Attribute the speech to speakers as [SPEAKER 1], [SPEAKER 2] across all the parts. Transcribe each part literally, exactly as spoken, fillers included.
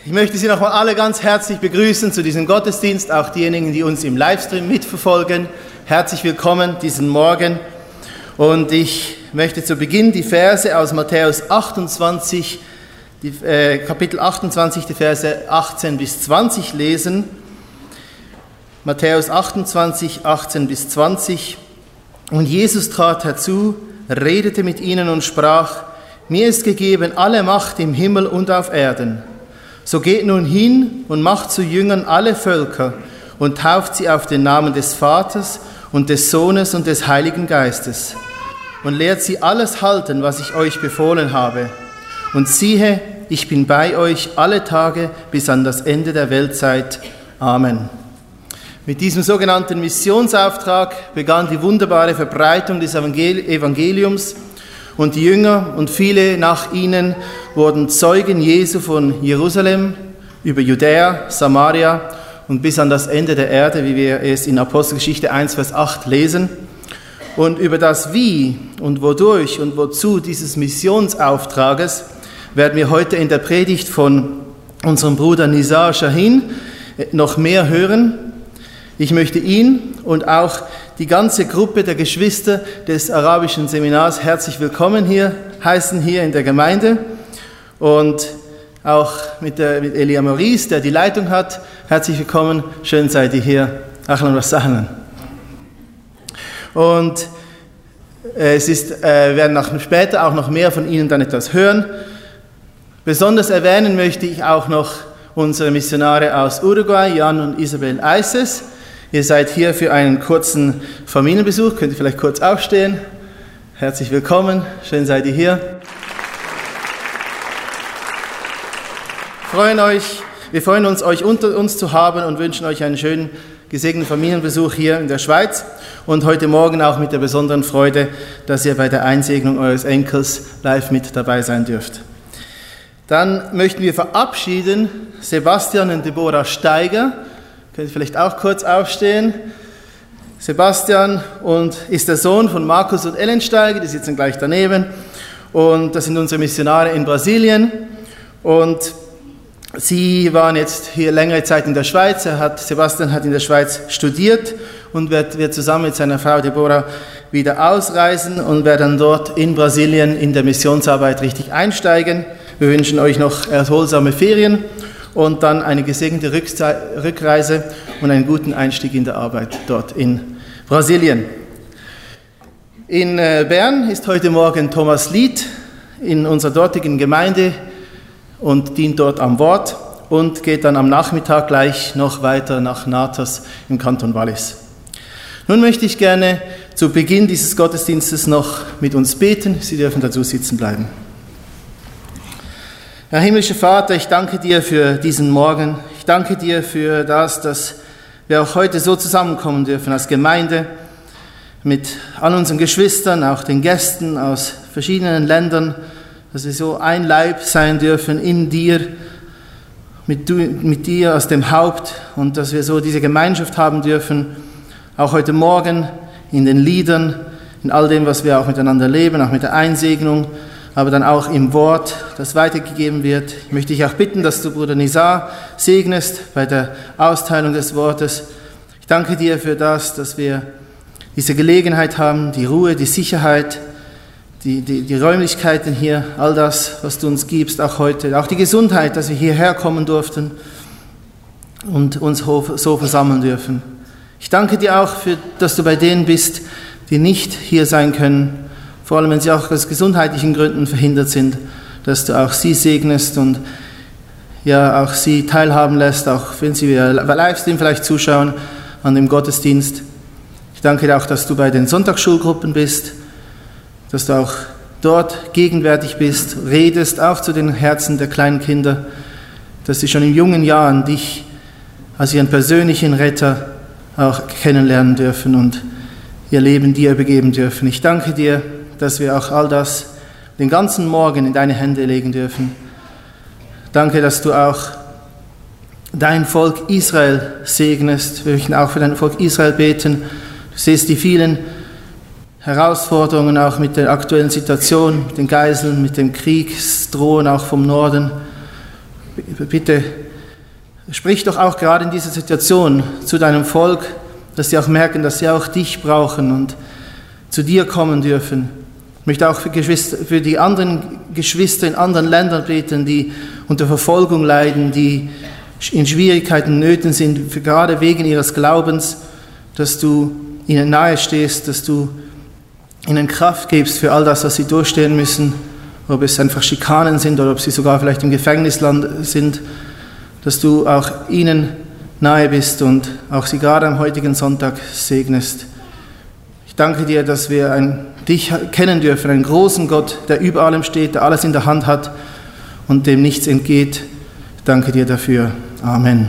[SPEAKER 1] Ich möchte Sie nochmal alle ganz herzlich begrüßen zu diesem Gottesdienst, auch diejenigen, die uns im Livestream mitverfolgen. Herzlich willkommen diesen Morgen. Und ich möchte zu Beginn die Verse aus Matthäus achtundzwanzig, die, äh, Kapitel achtundzwanzig, die Verse achtzehn bis zwanzig lesen. Matthäus achtundzwanzig, achtzehn bis zwanzig. Und Jesus trat herzu, redete mit ihnen und sprach: Mir ist gegeben alle Macht im Himmel und auf Erden. So geht nun hin und macht zu Jüngern alle Völker und tauft sie auf den Namen des Vaters und des Sohnes und des Heiligen Geistes und lehrt sie alles halten, was ich euch befohlen habe. Und siehe, ich bin bei euch alle Tage bis an das Ende der Weltzeit. Amen. Mit diesem sogenannten Missionsauftrag begann die wunderbare Verbreitung des Evangeliums. Und die Jünger und viele nach ihnen wurden Zeugen Jesu von Jerusalem über Judäa, Samaria und bis an das Ende der Erde, wie wir es in Apostelgeschichte eins, Vers acht lesen. Und über das Wie und wodurch und wozu dieses Missionsauftrages werden wir heute in der Predigt von unserem Bruder Nizar Shahin noch mehr hören. Ich möchte ihn und auch die ganze Gruppe der Geschwister des arabischen Seminars herzlich willkommen hier heißen, hier in der Gemeinde. Und auch mit, der, mit Elia Maurice, der die Leitung hat, herzlich willkommen, schön seid ihr hier. Ahlan wa sahlan. Und äh, es ist, äh, werden nach, später auch noch mehr von Ihnen dann etwas hören. Besonders erwähnen möchte ich auch noch unsere Missionare aus Uruguay, Jan und Isabel Eises. Ihr seid hier für einen kurzen Familienbesuch. Könnt ihr vielleicht kurz aufstehen? Herzlich willkommen. Schön seid ihr hier. Wir freuen euch, wir freuen uns, euch unter uns zu haben und wünschen euch einen schönen, gesegneten Familienbesuch hier in der Schweiz. Und heute Morgen auch mit der besonderen Freude, dass ihr bei der Einsegnung eures Enkels live mit dabei sein dürft. Dann möchten wir verabschieden Sebastian und Deborah Steiger. Könnt ihr vielleicht auch kurz aufstehen. Sebastian und ist der Sohn von Markus und Ellen Steiger, die sitzen gleich daneben. Und das sind unsere Missionare in Brasilien. Und sie waren jetzt hier längere Zeit in der Schweiz. Er hat, Sebastian hat in der Schweiz studiert und wird, wird zusammen mit seiner Frau Deborah wieder ausreisen und wird dann dort in Brasilien in der Missionsarbeit richtig einsteigen. Wir wünschen euch noch erholsame Ferien und dann eine gesegnete Rückreise und einen guten Einstieg in der Arbeit dort in Brasilien. In Bern ist heute Morgen Thomas Lied in unserer dortigen Gemeinde und dient dort am Wort und geht dann am Nachmittag gleich noch weiter nach Natas im Kanton Wallis. Nun möchte ich gerne zu Beginn dieses Gottesdienstes noch mit uns beten. Sie dürfen dazu sitzen bleiben. Herr himmlischer Vater, ich danke dir für diesen Morgen. Ich danke dir für das, dass wir auch heute so zusammenkommen dürfen als Gemeinde mit all unseren Geschwistern, auch den Gästen aus verschiedenen Ländern, dass wir so ein Leib sein dürfen in dir, mit, du, mit dir als dem Haupt und dass wir so diese Gemeinschaft haben dürfen, auch heute Morgen in den Liedern, in all dem, was wir auch miteinander leben, auch mit der Einsegnung, aber dann auch im Wort, das weitergegeben wird. Ich möchte dich auch bitten, dass du Bruder Nizar segnest bei der Austeilung des Wortes. Ich danke dir für das, dass wir diese Gelegenheit haben, die Ruhe, die Sicherheit, die, die, die Räumlichkeiten hier, all das, was du uns gibst, auch heute, auch die Gesundheit, dass wir hierher kommen durften und uns so versammeln dürfen. Ich danke dir auch, für, dass du bei denen bist, die nicht hier sein können, vor allem wenn sie auch aus gesundheitlichen Gründen verhindert sind, dass du auch sie segnest und ja auch sie teilhaben lässt, auch wenn sie via Livestream vielleicht zuschauen an dem Gottesdienst. Ich danke dir auch, dass du bei den Sonntagsschulgruppen bist, dass du auch dort gegenwärtig bist, redest auch zu den Herzen der kleinen Kinder, dass sie schon in jungen Jahren dich als ihren persönlichen Retter auch kennenlernen dürfen und ihr Leben dir übergeben dürfen. Ich danke dir, dass wir auch all das den ganzen Morgen in deine Hände legen dürfen. Danke, dass du auch dein Volk Israel segnest. Wir möchten auch für dein Volk Israel beten. Du siehst die vielen Herausforderungen auch mit der aktuellen Situation, mit den Geiseln, mit dem Kriegsdrohen auch vom Norden. bitte sprich doch auch gerade in dieser Situation zu deinem Volk, dass sie auch merken, dass sie auch dich brauchen und zu dir kommen dürfen. Ich möchte auch für, Geschwister, für die anderen Geschwister in anderen Ländern beten, die unter Verfolgung leiden, die in Schwierigkeiten, Nöten sind, für gerade wegen ihres Glaubens, dass du ihnen nahe stehst, dass du ihnen Kraft gibst für all das, was sie durchstehen müssen, ob es einfach Schikanen sind oder ob sie sogar vielleicht im Gefängnisland sind, dass du auch ihnen nahe bist und auch sie gerade am heutigen Sonntag segnest. Ich danke dir, dass wir ein, dich kennen dürfen, einen großen Gott, der über allem steht, der alles in der Hand hat und dem nichts entgeht. Ich danke dir dafür. Amen.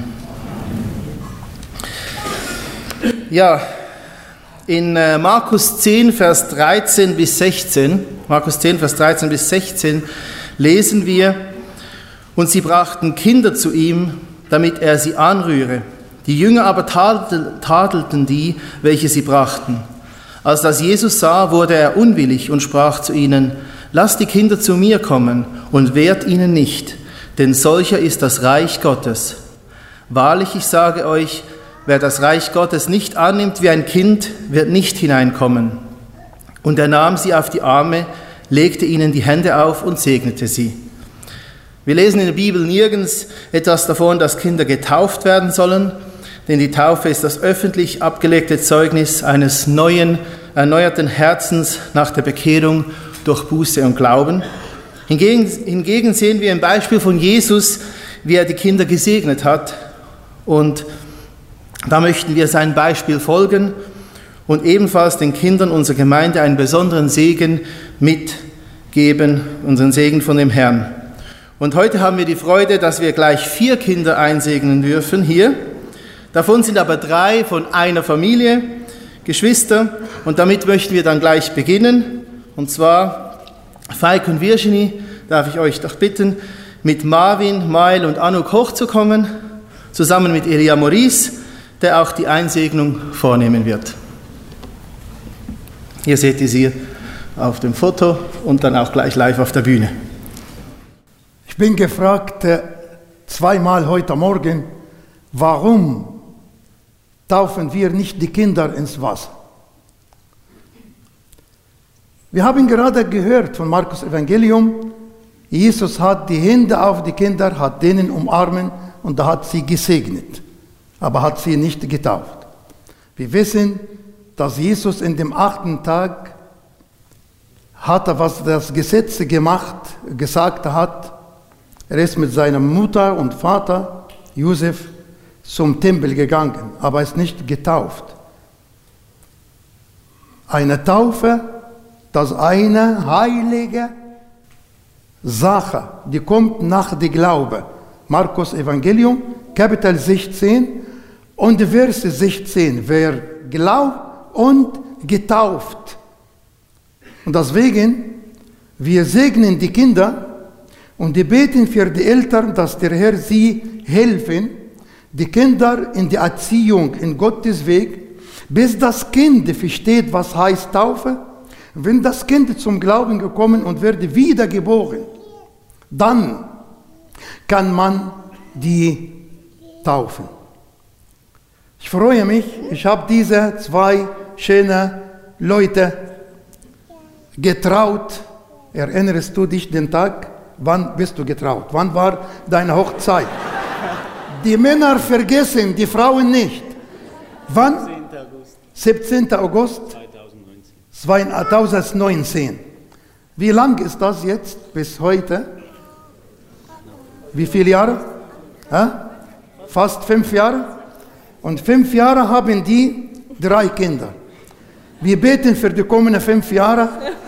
[SPEAKER 1] Ja, in Markus zehn, Vers dreizehn bis sechzehn, Markus zehn, Vers dreizehn bis sechzehn, lesen wir: Und sie brachten Kinder zu ihm, damit er sie anrühre. Die Jünger aber tadelten die, welche sie brachten. Als das Jesus sah, wurde er unwillig und sprach zu ihnen: Lasst die Kinder zu mir kommen und wehrt ihnen nicht, denn solcher ist das Reich Gottes. Wahrlich, ich sage euch, wer das Reich Gottes nicht annimmt wie ein Kind, wird nicht hineinkommen. Und er nahm sie auf die Arme, legte ihnen die Hände auf und segnete sie. Wir lesen in der Bibel nirgends etwas davon, dass Kinder getauft werden sollen, denn die Taufe ist das öffentlich abgelegte Zeugnis eines neuen, erneuerten Herzens nach der Bekehrung durch Buße und Glauben. Hingegen, hingegen sehen wir im Beispiel von Jesus, wie er die Kinder gesegnet hat. Und da möchten wir sein Beispiel folgen und ebenfalls den Kindern unserer Gemeinde einen besonderen Segen mitgeben, unseren Segen von dem Herrn. Und heute haben wir die Freude, dass wir gleich vier Kinder einsegnen dürfen hier. Davon sind aber drei von einer Familie, Geschwister. Und damit möchten wir dann gleich beginnen. Und zwar Faik und Virginie, darf ich euch doch bitten, mit Marvin, Mail und Anuk hochzukommen, zusammen mit Elia Maurice, der auch die Einsegnung vornehmen wird. Hier seht ihr sie auf dem Foto und dann auch gleich live auf der Bühne.
[SPEAKER 2] Ich bin gefragt äh, zweimal heute Morgen, warum taufen wir nicht die Kinder ins Wasser? Wir haben gerade gehört von Markus Evangelium, Jesus hat die Hände auf die Kinder, hat denen umarmen und da hat sie gesegnet, aber hat sie nicht getauft. Wir wissen, dass Jesus in dem achten Tag hatte, was das Gesetz gemacht, gesagt hat. Er ist mit seiner Mutter und Vater, Josef, zum Tempel gegangen, aber ist nicht getauft. Eine Taufe, das ist eine heilige Sache, die kommt nach dem Glaube. Markus Evangelium, Kapitel sechzehn und Vers sechzehn. Wer glaubt und getauft. Und deswegen, wir segnen die Kinder und die beten für die Eltern, dass der Herr sie helfen, die Kinder in die Erziehung, in Gottes Weg, bis das Kind versteht, was heißt Taufe. Wenn das Kind zum Glauben gekommen und wird wiedergeboren, dann kann man die taufen. Ich freue mich, ich habe diese zwei schönen Leute getraut. Erinnerst du dich den Tag? Wann bist du getraut? Wann war deine Hochzeit? Die Männer vergessen, die Frauen nicht. Wann? siebzehnten August zweitausendneunzehn. Wie lang ist das jetzt bis heute? Wie viele Jahre? Ja? Fast fünf Jahre. Und fünf Jahre haben die drei Kinder. Wir beten für die kommenden fünf Jahre.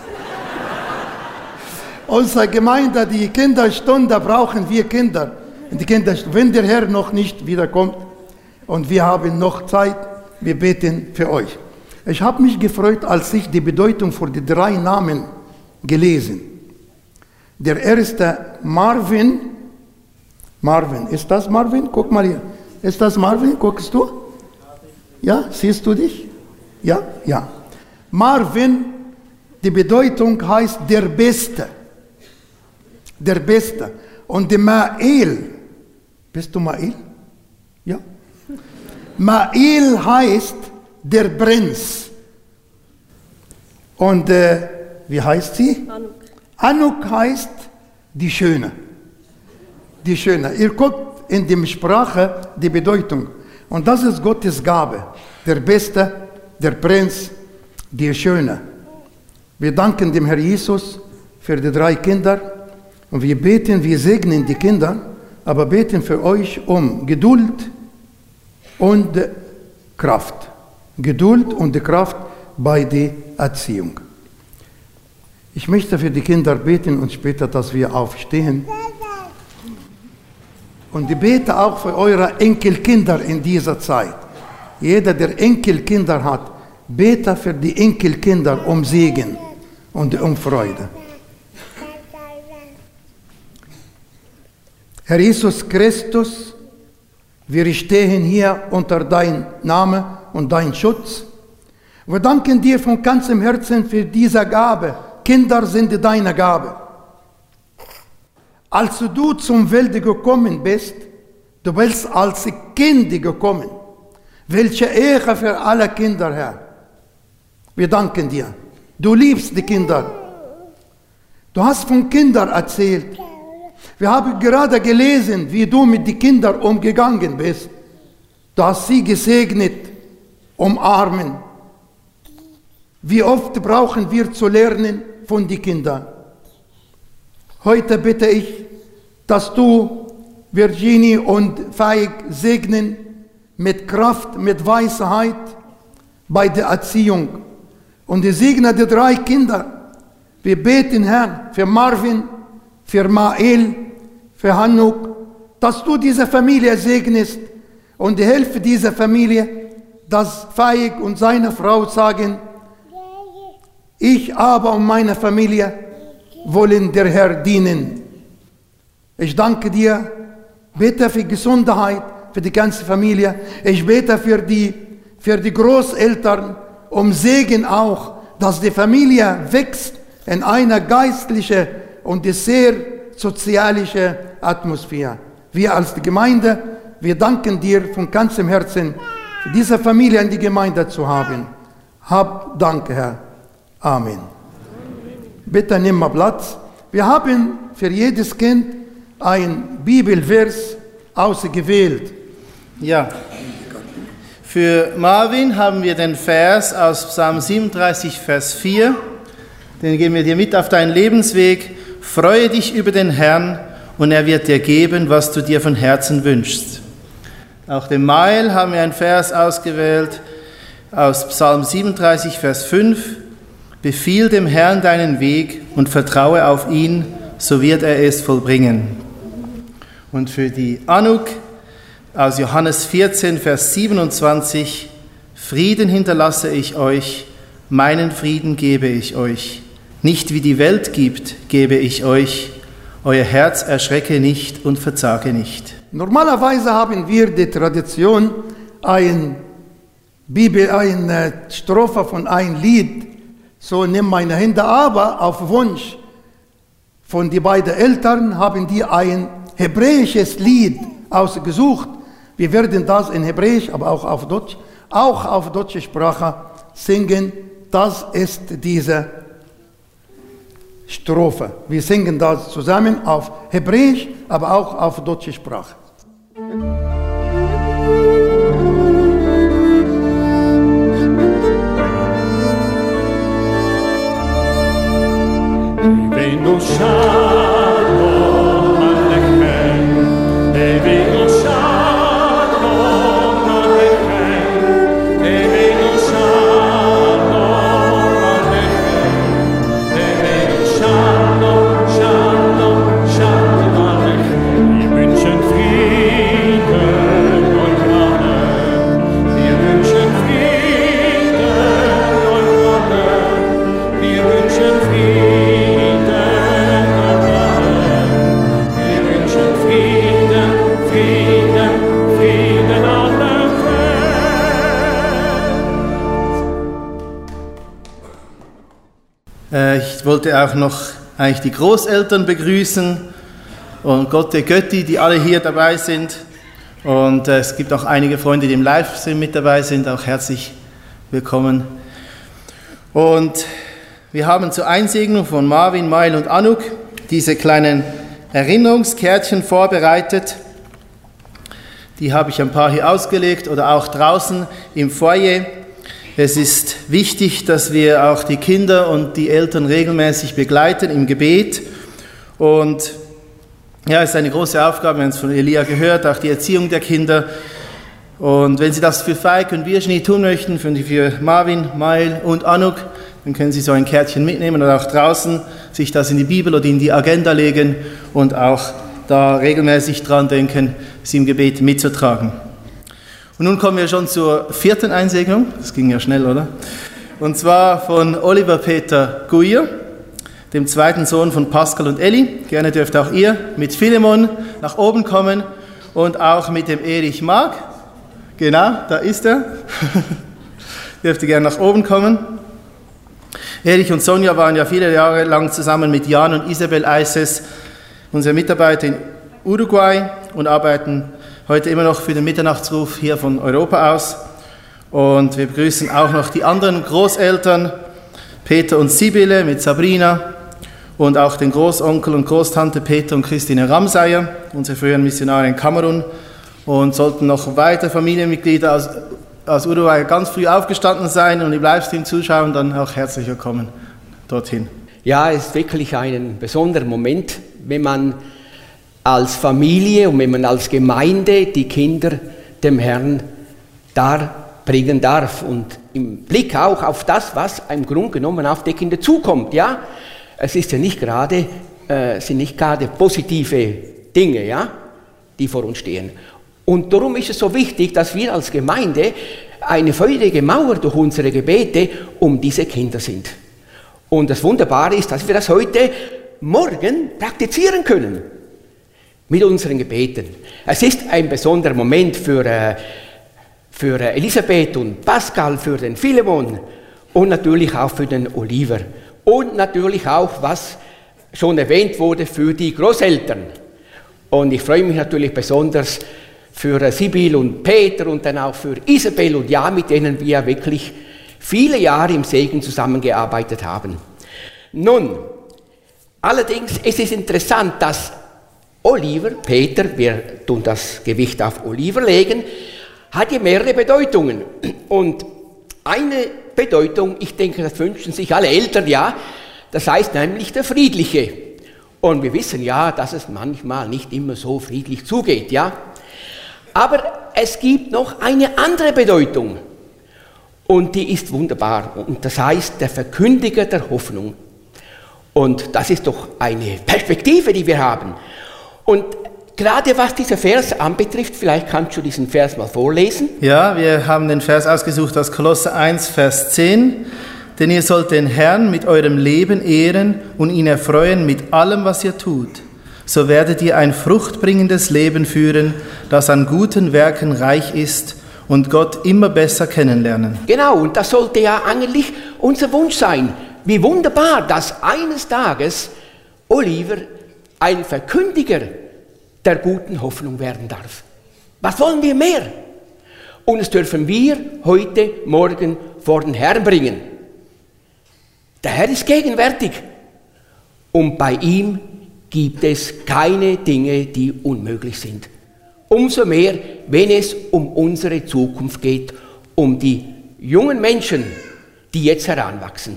[SPEAKER 2] Unsere Gemeinde, die Kinderstunde brauchen wir Kinder. Die Kinder, wenn der Herr noch nicht wiederkommt und wir haben noch Zeit, wir beten für euch. Ich habe mich gefreut, als ich die Bedeutung für die drei Namen gelesen. Der erste Marvin. Marvin, ist das Marvin? Guck mal hier. Ist das Marvin? Guckst du? Ja, siehst du dich? Ja, ja. Marvin, die Bedeutung heißt der Beste. Der Beste. Und der Mael, Bist du Mael? Ja. Mael heißt der Prinz. Und äh, wie heißt sie?
[SPEAKER 3] Anuk.
[SPEAKER 2] Anuk heißt die Schöne. Die Schöne. Ihr guckt in der Sprache die Bedeutung. Und das ist Gottes Gabe. Der Beste, der Prinz, die Schöne. Wir danken dem Herrn Jesus für die drei Kinder. Und wir beten, wir segnen die Kinder, aber beten für euch um Geduld und Kraft. Geduld und Kraft bei der Erziehung. Ich möchte für die Kinder beten und später, dass wir aufstehen. Und ich bete auch für eure Enkelkinder in dieser Zeit. Jeder, der Enkelkinder hat, bete für die Enkelkinder um Segen und um Freude. Herr Jesus Christus, wir stehen hier unter deinem Namen und deinem Schutz. Wir danken dir von ganzem Herzen für diese Gabe. Kinder sind deine Gabe. Als du zum Welt gekommen bist, du bist als Kind gekommen. Welche Ehre für alle Kinder, Herr. Wir danken dir. Du liebst die Kinder. Du hast von Kindern erzählt. Wir haben gerade gelesen, wie du mit den Kindern umgegangen bist. Du hast sie gesegnet, umarmen. Wie oft brauchen wir zu lernen von den Kindern? Heute bitte ich, dass du Virginie und Faik segnen mit Kraft, mit Weisheit bei der Erziehung. Und ich segne die drei Kinder. Wir beten, Herr, für Marvin, für Mael, für Hanuk, dass du diese Familie segnest und helfe dieser Familie, dass Faik und seine Frau sagen, ich aber und meine Familie wollen der Herr dienen. Ich danke dir, bete für Gesundheit, für die ganze Familie. Ich bete für die, für die Großeltern, um Segen auch, dass die Familie wächst in einer geistlichen und sehr sozialen Atmosphäre. Wir als die Gemeinde, wir danken dir von ganzem Herzen, für diese Familie in die Gemeinde zu haben. Hab Dank, Herr. Amen. Bitte nimm mal Platz. Wir haben für jedes Kind ein Bibelvers ausgewählt.
[SPEAKER 1] Ja. Für Marvin haben wir den Vers aus Psalm siebenunddreißig, Vers vier. Den geben wir dir mit auf deinen Lebensweg. Freue dich über den Herrn und er wird dir geben, was du dir von Herzen wünschst. Auch dem Mael haben wir einen Vers ausgewählt aus Psalm siebenunddreißig, Vers fünf. Befiehl dem Herrn deinen Weg und vertraue auf ihn, so wird er es vollbringen. Und für die Anuk aus Johannes vierzehn, Vers siebenundzwanzig, Frieden hinterlasse ich euch, meinen Frieden gebe ich euch. Nicht wie die Welt gibt, gebe ich euch. Euer Herz erschrecke nicht und verzage nicht.
[SPEAKER 2] Normalerweise haben wir die Tradition, ein Bibel, eine Strophe von einem Lied, so nimm meine Hände, aber auf Wunsch von den beiden Eltern haben die ein hebräisches Lied ausgesucht. Wir werden das in Hebräisch, aber auch auf Deutsch, auch auf deutsche Sprache singen. Das ist diese Strophe. Wir singen das zusammen auf Hebräisch, aber auch auf deutsche Sprache.
[SPEAKER 4] Eveinu shalom alechem, Eveinu shalom alechem, Eveinu shalom alechem, Eveinu shalom, shalom, shalom alechem. Wir wünschen Frieden und Gnade, wir wünschen Frieden und Gnade, wir wünschen Frieden.
[SPEAKER 1] Ich wollte auch noch eigentlich die Großeltern begrüßen. und Gotte Götti, die alle hier dabei sind. Und äh, es gibt auch einige Freunde, die im Livestream mit dabei sind. Auch herzlich willkommen. Und wir haben zur Einsegnung von Marvin, Mail und Anuk diese kleinen Erinnerungskärtchen vorbereitet. Die habe ich ein paar hier ausgelegt oder auch draußen im Foyer. Es ist wichtig, dass wir auch die Kinder und die Eltern regelmäßig begleiten im Gebet. Und ja, es ist eine große Aufgabe, wir haben es von Elia gehört, auch die Erziehung der Kinder. Und wenn Sie das für Faik und Virginie tun möchten, für Marvin, Mail und Anuk, dann können Sie so ein Kärtchen mitnehmen oder auch draußen sich das in die Bibel oder in die Agenda legen und auch da regelmäßig dran denken, sie im Gebet mitzutragen. Und nun kommen wir schon zur vierten Einsegnung. Das ging ja schnell, oder? Und zwar von Oliver Peter Guyer, dem zweiten Sohn von Pascal und Elli. Gerne dürft auch ihr mit Philemon nach oben kommen und auch mit dem Erich Mag. Genau, da ist er. Dürft ihr gerne nach oben kommen. Erich und Sonja waren ja viele Jahre lang zusammen mit Jan und Isabel Eises, unsere Mitarbeiter in Uruguay, und arbeiten heute immer noch für den Mitternachtsruf hier von Europa aus. Und wir begrüßen auch noch die anderen Großeltern, Peter und Sibylle mit Sabrina, und auch den Großonkel und Großtante Peter und Christine Ramseyer, unsere früheren Missionare in Kamerun. Und sollten noch weitere Familienmitglieder aus, aus Uruguay ganz früh aufgestanden sein und im Livestream zuschauen, dann auch herzlich willkommen dorthin.
[SPEAKER 3] Ja, es ist wirklich ein besonderer Moment, wenn man als Familie und wenn man als Gemeinde die Kinder dem Herrn darbringen darf. Und im Blick auch auf das, was im Grunde genommen auf die Kinder zukommt. Ja? Es ist ja nicht gerade, äh, sind nicht gerade positive Dinge, ja, die vor uns stehen. Und darum ist es so wichtig, dass wir als Gemeinde eine feurige Mauer durch unsere Gebete um diese Kinder sind. Und das Wunderbare ist, dass wir das heute Morgen praktizieren können mit unseren Gebeten. Es ist ein besonderer Moment für, äh, für Elisabeth und Pascal, für den Philemon und natürlich auch für den Oliver. Und natürlich auch, was schon erwähnt wurde, für die Großeltern. Und ich freue mich natürlich besonders für Sibyl und Peter und dann auch für Isabel und Jan, mit denen wir wirklich viele Jahre im Segen zusammengearbeitet haben. Nun, allerdings ist es interessant, dass Oliver, Peter, wir tun das Gewicht auf Oliver legen, hat ja mehrere Bedeutungen. Und eine Bedeutung, ich denke, das wünschen sich alle Eltern, ja, das heißt nämlich der Friedliche. Und wir wissen ja, dass es manchmal nicht immer so friedlich zugeht, ja. Aber es gibt noch eine andere Bedeutung und die ist wunderbar und das heißt der Verkündiger der Hoffnung. Und das ist doch eine Perspektive, die wir haben. Und gerade was dieser Vers anbetrifft, vielleicht kannst du diesen Vers mal vorlesen.
[SPEAKER 1] Ja, wir haben den Vers ausgesucht aus Kolosser eins, Vers zehn. Denn ihr sollt den Herrn mit eurem Leben ehren und ihn erfreuen mit allem, was ihr tut. So werdet ihr ein fruchtbringendes Leben führen, das an guten Werken reich ist und Gott immer besser kennenlernen.
[SPEAKER 3] Genau, und das sollte ja eigentlich unser Wunsch sein. Wie wunderbar, dass eines Tages Oliver ein Verkündiger der guten Hoffnung werden darf. Was wollen wir mehr? Und das dürfen wir heute Morgen vor den Herrn bringen. Der Herr ist gegenwärtig und bei ihm gibt es keine Dinge, die unmöglich sind. Umso mehr, wenn es um unsere Zukunft geht, um die jungen Menschen, die jetzt heranwachsen.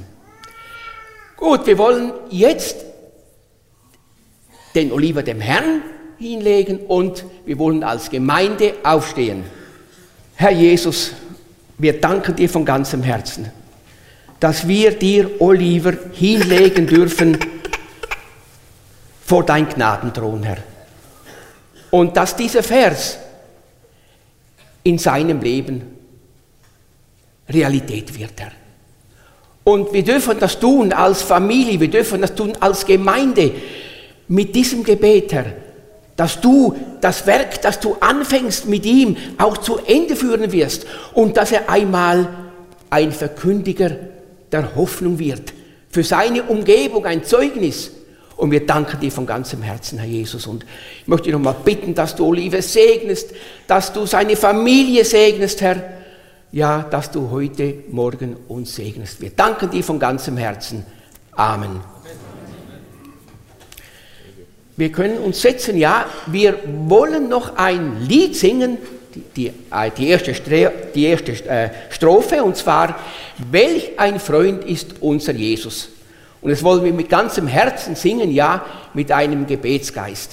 [SPEAKER 3] Gut, wir wollen jetzt den Oliver dem Herrn hinlegen und wir wollen als Gemeinde aufstehen. Herr Jesus, wir danken dir von ganzem Herzen, dass wir dir Oliver hinlegen dürfen vor dein Gnadenthron, Herr. Und dass dieser Vers in seinem Leben Realität wird, Herr. Und wir dürfen das tun als Familie, wir dürfen das tun als Gemeinde mit diesem Gebet, Herr, dass du das Werk, das du anfängst mit ihm, auch zu Ende führen wirst und dass er einmal ein Verkündiger der Hoffnung wird, für seine Umgebung ein Zeugnis Und wir danken dir von ganzem Herzen, Herr Jesus. Und ich möchte dich nochmal bitten, dass du Olive segnest, dass du seine Familie segnest, Herr. Ja, dass du heute Morgen uns segnest. Wir danken dir von ganzem Herzen. Amen. Wir können uns setzen, ja, wir wollen noch ein Lied singen, die, die, die erste, die erste äh, Strophe, und zwar, welch ein Freund ist unser Jesus. Und das wollen wir mit ganzem Herzen singen, ja, mit einem Gebetsgeist.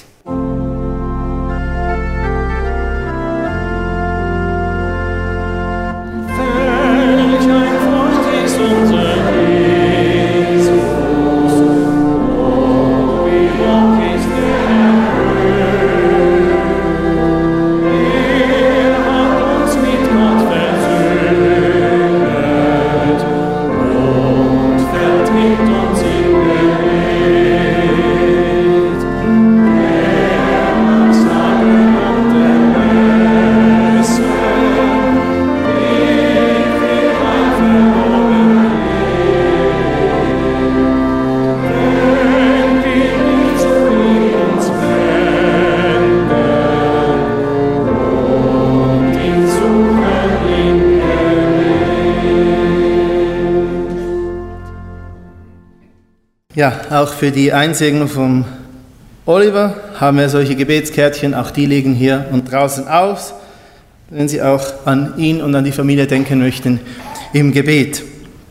[SPEAKER 1] Ja, auch für die Einsegnung von Oliver haben wir solche Gebetskärtchen, auch die liegen hier und draußen aus, wenn Sie auch an ihn und an die Familie denken möchten im Gebet.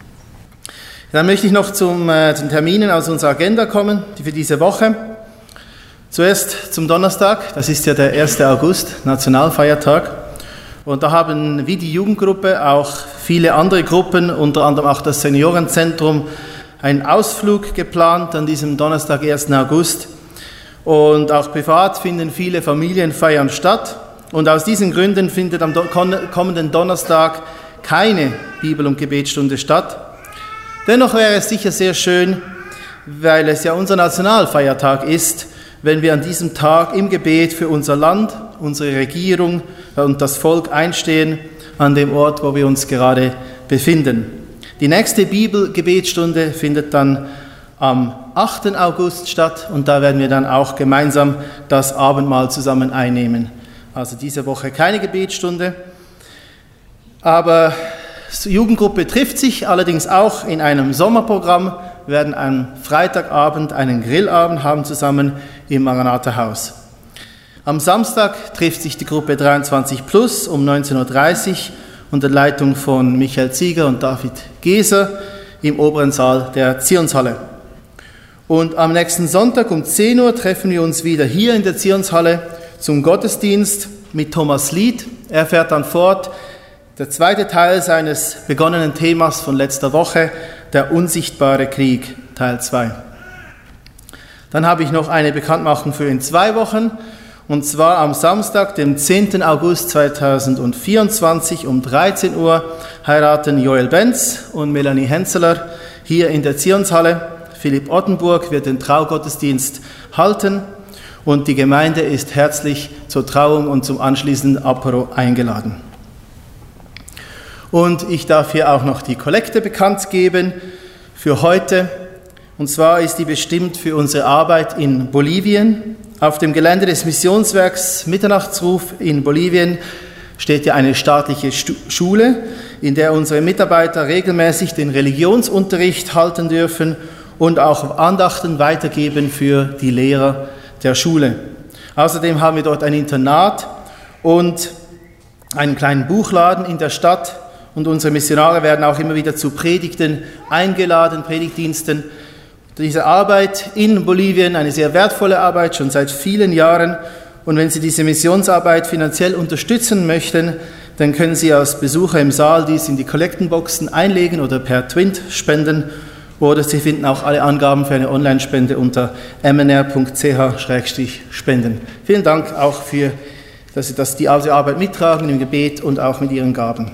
[SPEAKER 1] Dann möchte ich noch zum, äh, zu den Terminen aus unserer Agenda kommen, die für diese Woche. Zuerst zum Donnerstag, das ist ja der erste August, Nationalfeiertag. Und da haben wie die Jugendgruppe auch viele andere Gruppen, unter anderem auch das Seniorenzentrum, einen Ausflug geplant an diesem Donnerstag, ersten August. Und auch privat finden viele Familienfeiern statt. Und aus diesen Gründen findet am kommenden Donnerstag keine Bibel- und Gebetsstunde statt. Dennoch wäre es sicher sehr schön, weil es ja unser Nationalfeiertag ist, wenn wir an diesem Tag im Gebet für unser Land, unsere Regierung und das Volk einstehen, an dem Ort, wo wir uns gerade befinden. Die nächste Bibelgebetsstunde findet dann am achten August statt und da werden wir dann auch gemeinsam das Abendmahl zusammen einnehmen. Also diese Woche keine Gebetsstunde, aber die Jugendgruppe trifft sich allerdings auch in einem Sommerprogramm. Wir werden am Freitagabend einen Grillabend haben zusammen im Maranatha-Haus. Am Samstag trifft sich die Gruppe dreiundzwanzig plus um neunzehn Uhr dreißig unter Leitung von Michael Zieger und David Geser im oberen Saal der Zionshalle. Und am nächsten Sonntag um zehn Uhr treffen wir uns wieder hier in der Zionshalle zum Gottesdienst mit Thomas Lied. Er fährt dann fort, der zweite Teil seines begonnenen Themas von letzter Woche, der unsichtbare Krieg, Teil zwei. Dann habe ich noch eine Bekanntmachung für in zwei Wochen. Und zwar am Samstag, dem zehnten August zweitausendvierundzwanzig um dreizehn Uhr heiraten Joel Benz und Melanie Henzeler hier in der Zionshalle. Philipp Ottenburg wird den Traugottesdienst halten und die Gemeinde ist herzlich zur Trauung und zum anschließenden Apero eingeladen. Und ich darf hier auch noch die Kollekte bekannt geben für heute. Und zwar ist die bestimmt für unsere Arbeit in Bolivien. Auf dem Gelände des Missionswerks Mitternachtsruf in Bolivien steht ja eine staatliche Schule, in der unsere Mitarbeiter regelmäßig den Religionsunterricht halten dürfen und auch Andachten weitergeben für die Lehrer der Schule. Außerdem haben wir dort ein Internat und einen kleinen Buchladen in der Stadt und unsere Missionare werden auch immer wieder zu Predigten eingeladen, Predigtdiensten. Diese Arbeit in Bolivien, eine sehr wertvolle Arbeit, schon seit vielen Jahren. Und wenn Sie diese Missionsarbeit finanziell unterstützen möchten, dann können Sie als Besucher im Saal dies in die Kollektenboxen einlegen oder per Twint spenden. Oder Sie finden auch alle Angaben für eine Online-Spende unter m n r punkt c h slash spenden. Vielen Dank auch für, dass Sie das, die Arbeit mittragen im Gebet und auch mit Ihren Gaben.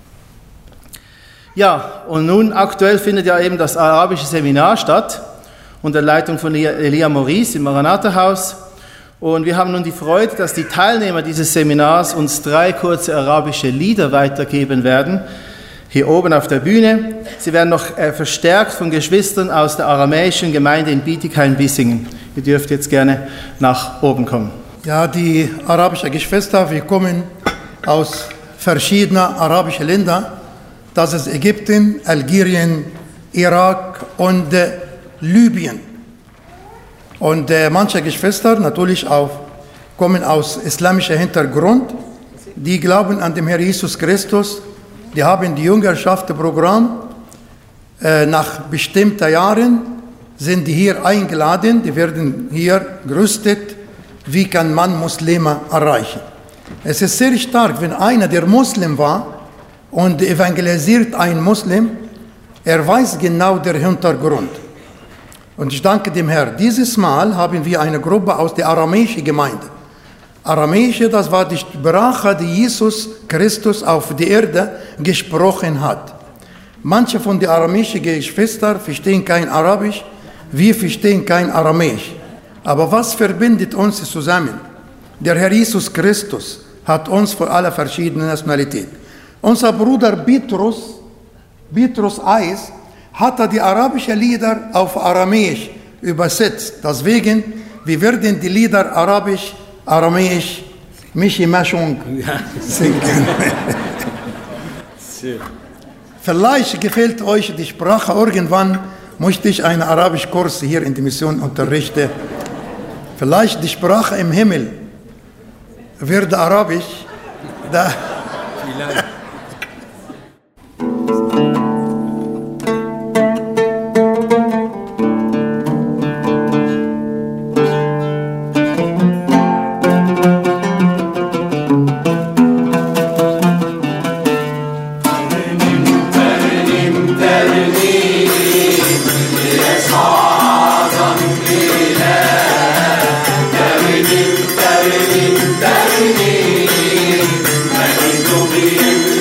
[SPEAKER 1] Ja, und nun aktuell findet ja eben das arabische Seminar statt unter Leitung von Elia Maurice im Maranatha-Haus. Und wir haben nun die Freude, dass die Teilnehmer dieses Seminars uns drei kurze arabische Lieder weitergeben werden. hier oben auf der Bühne. Sie werden noch äh, verstärkt von Geschwistern aus der aramäischen Gemeinde in Bietigheim-Bissingen. Ihr dürft jetzt gerne nach oben kommen.
[SPEAKER 2] Ja, die arabischen Geschwister, wir kommen aus verschiedenen arabischen Ländern. Das ist Ägypten, Algerien, Irak und äh, Libyen. Und äh, manche Geschwister natürlich auch kommen aus islamischem Hintergrund. Die glauben an den Herrn Jesus Christus. Die haben die Jüngerschaftsprogramm. Äh, nach bestimmten Jahren sind die hier eingeladen. Die werden hier gerüstet. Wie kann man Muslime erreichen? Es ist sehr stark, wenn einer, der Muslim war und evangelisiert einen Muslim, er weiß genau den Hintergrund. Und ich danke dem Herrn. Dieses Mal haben wir eine Gruppe aus der aramäischen Gemeinde. Aramäische, das war die Sprache, die Jesus Christus auf der Erde gesprochen hat. Manche von den aramäischen Geschwistern verstehen kein Arabisch, wir verstehen kein Aramäisch. Aber was verbindet uns zusammen? Der Herr Jesus Christus hat uns für alle verschiedenen Nationalitäten. Unser Bruder Petrus, Petrus Eis, hat die arabischen Lieder auf Aramäisch übersetzt. Deswegen, wir werden die Lieder arabisch, aramäisch, Mischung singen. Vielleicht gefällt euch die Sprache. Irgendwann möchte ich einen Arabischkurs hier in der Mission unterrichten. Vielleicht die Sprache im Himmel wird Arabisch. Da Vielleicht.
[SPEAKER 4] Thank you.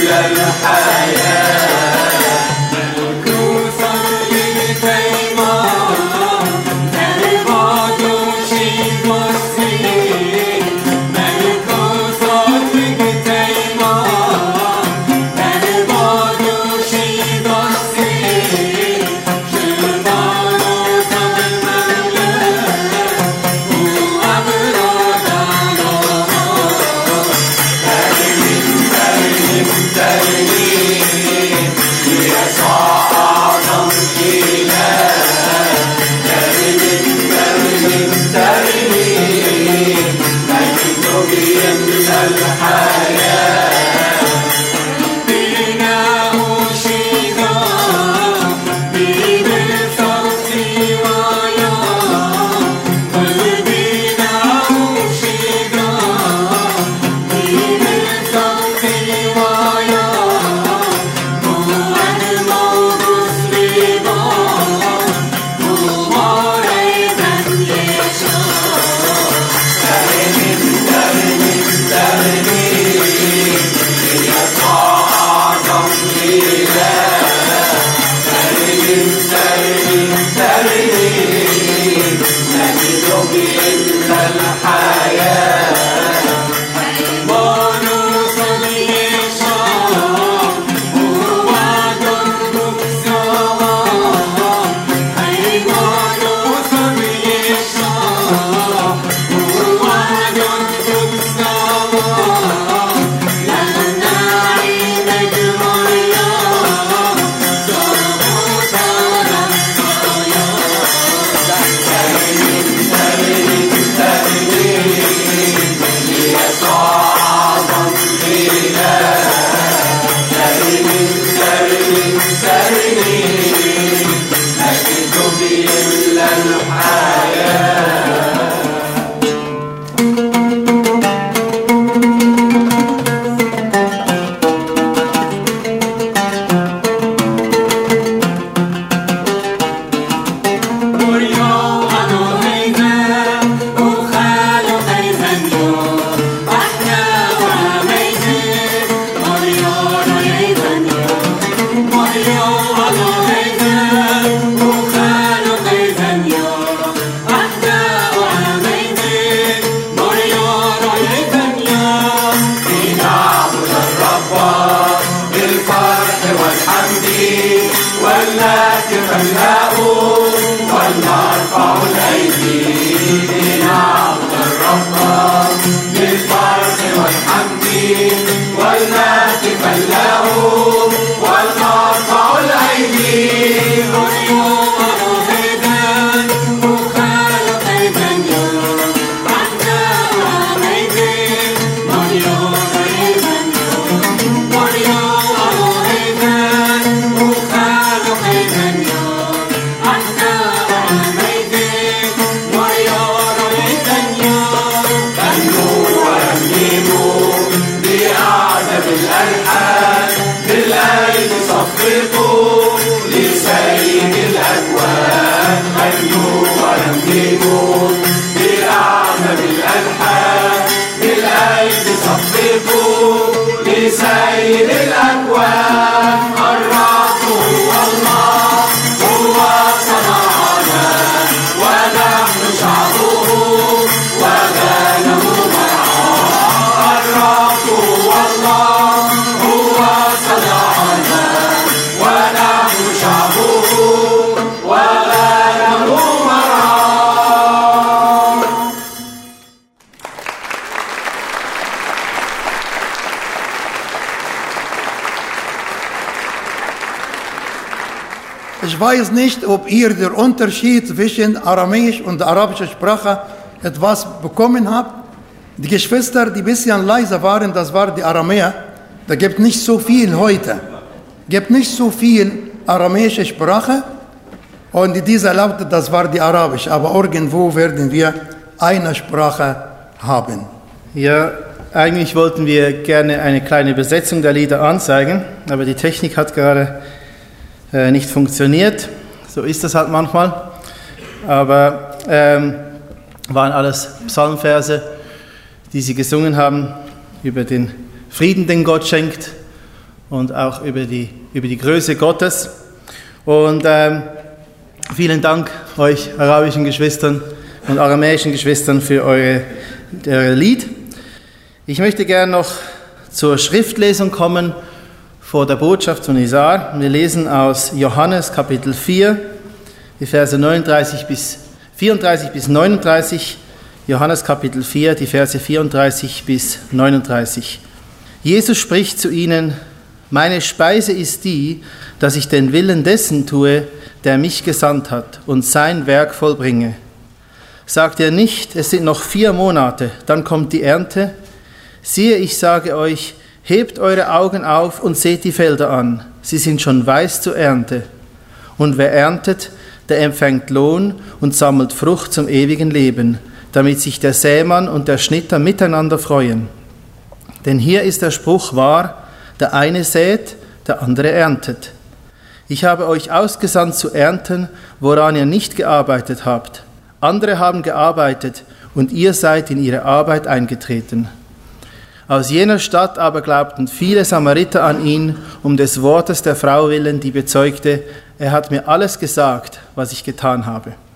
[SPEAKER 4] تفلقوا والمرفع الأيدي واليوم روحيدا مخالق بنيو عنا عميدين واليوم بنيو واليوم روحيدا مخالق بنيو عنا عميدين واليوم بنيو بنو ورنموا بأعذب الألحان بالأيدي صفقوا لسيد الأكوان غنوا ورنموا بأعذب الألحان بالأيدي صفقوا لسيد الأكوان الرب هو الله هو صنعنا ونحن شعبه وغنم مرعاه الرب هو الله هو صنعنا ونحن شعبه وغنم مرعاه.
[SPEAKER 2] Ich weiß nicht, ob ihr den Unterschied zwischen Aramäisch und arabischer Sprache etwas bekommen habt. Die Geschwister, die ein bisschen leiser waren, das war die Aramäer. Da gibt nicht so viel heute. Gibt nicht so viel aramäische Sprache. Und diese Laute, das war die Arabisch. Aber irgendwo werden wir eine Sprache haben.
[SPEAKER 1] Ja, eigentlich wollten wir gerne eine kleine Übersetzung der Lieder anzeigen, aber die Technik hat gerade äh, nicht funktioniert. So ist das halt manchmal. Aber ähm, waren alles Psalmverse, die sie gesungen haben über den Frieden, den Gott schenkt und auch über die, über die Größe Gottes. Und ähm, vielen Dank euch arabischen Geschwistern und aramäischen Geschwistern für eure, eure Lied. Ich möchte gerne noch zur Schriftlesung kommen vor der Botschaft von Isar. Wir lesen aus Johannes Kapitel vier, die Verse neununddreißig bis, vierunddreißig bis neununddreißig. Johannes Kapitel vier, die Verse vierunddreißig bis neununddreißig. Jesus spricht zu ihnen: Meine Speise ist die, dass ich den Willen dessen tue, der mich gesandt hat, und sein Werk vollbringe. Sagt er nicht, es sind noch vier Monate, dann kommt die Ernte? Siehe, ich sage euch, hebt eure Augen auf und seht die Felder an, sie sind schon weiß zur Ernte. Und wer erntet, der empfängt Lohn und sammelt Frucht zum ewigen Leben, damit sich der Sämann und der Schnitter miteinander freuen. Denn hier ist der Spruch wahr, der eine sät, der andere erntet. Ich habe euch ausgesandt zu ernten, woran ihr nicht gearbeitet habt. Andere haben gearbeitet, und ihr seid in ihre Arbeit eingetreten. Aus jener Stadt aber glaubten viele Samariter an ihn, um des Wortes der Frau willen, die bezeugte, er hat mir alles gesagt, was ich getan habe.